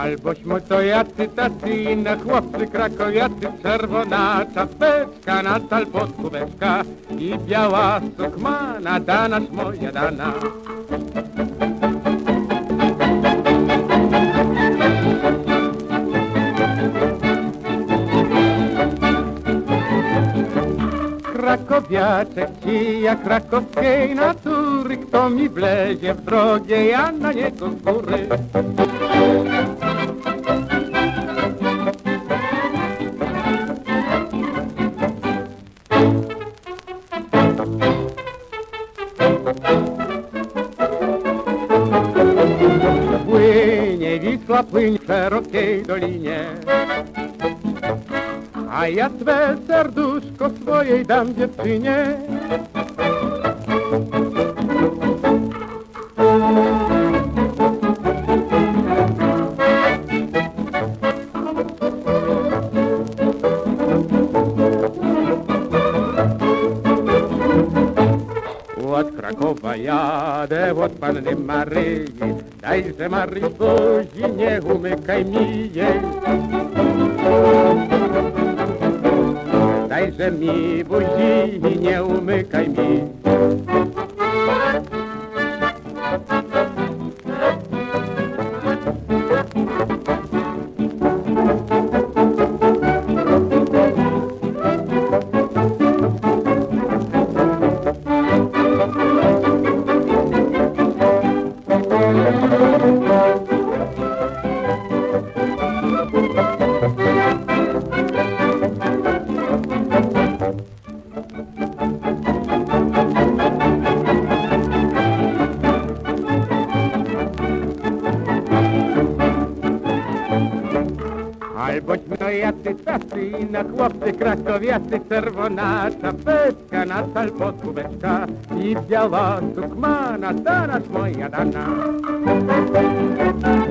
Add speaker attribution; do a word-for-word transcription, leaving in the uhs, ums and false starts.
Speaker 1: Albośmy to jacy tacy inne chłopcy krakowiacy, czerwona czapeczka, na tal podkóweczka i biała sukma, dana moja dana. Krakowiaczek ci jak krakowskiej natury, kto mi wlezie w drogę, ja na niego z góry. Płynie Wisła, płyń w szerokiej dolinie, a ja swe serduszko swojej dam dziewczynie. Od Krakowa jadę, od Panny Maryi, dajże Maryi buzi, nie umykaj mi jej. Dajże mi buzi i nie umykaj mi. Albośmy to jacy tacy na chłopcy krakowiacy, czerwona czapeczka, na tal podkóweczka i biała sukma, dana moja dana.